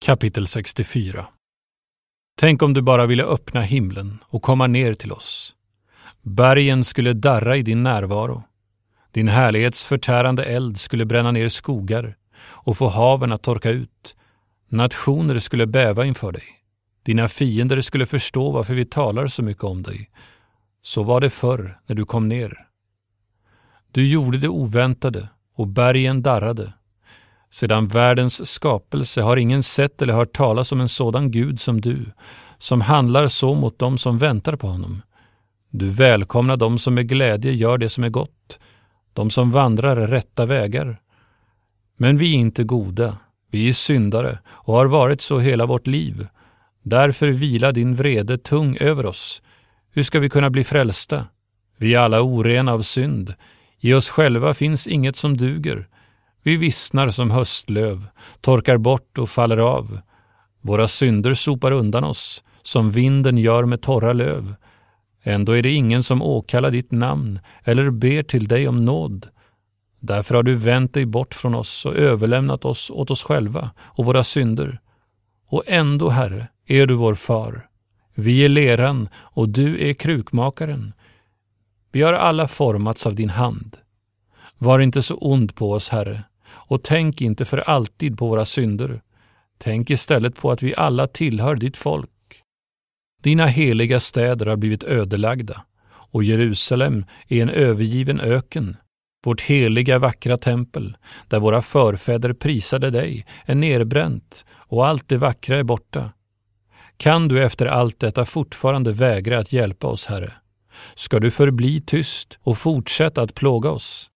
Kapitel 64. Tänk om du bara ville öppna himlen och komma ner till oss. Bergen skulle darra i din närvaro. Din härlighets förtärande eld skulle bränna ner skogar och få haven att torka ut. Nationer skulle bäva inför dig. Dina fiender skulle förstå varför vi talar så mycket om dig. Så var det förr när du kom ner. Du gjorde det oväntade och bergen darrade. Sedan världens skapelse har ingen sett eller hört talas om en sådan Gud som du, som handlar så mot dem som väntar på honom. Du välkomnar dem som med glädje gör det som är gott, de som vandrar rätta vägar. Men vi är inte goda, vi är syndare och har varit så hela vårt liv. Därför vilar din vrede tung över oss. Hur ska vi kunna bli frälsta? Vi är alla orena av synd. I oss själva finns inget som duger. Vi vissnar som höstlöv, torkar bort och faller av. Våra synder sopar undan oss, som vinden gör med torra löv. Ändå är det ingen som åkallar ditt namn eller ber till dig om nåd. Därför har du vänt dig bort från oss och överlämnat oss åt oss själva och våra synder. Och ändå, Herre, är du vår far. Vi är leran och du är krukmakaren. Vi har alla formats av din hand. Var inte så ond på oss, Herre, och tänk inte för alltid på våra synder. Tänk istället på att vi alla tillhör ditt folk. Dina heliga städer har blivit ödelagda, och Jerusalem är en övergiven öken. Vårt heliga vackra tempel, där våra förfäder prisade dig, är nerbränt, och allt det vackra är borta. Kan du efter allt detta fortfarande vägra att hjälpa oss, Herre? Ska du förbli tyst och fortsätta att plåga oss?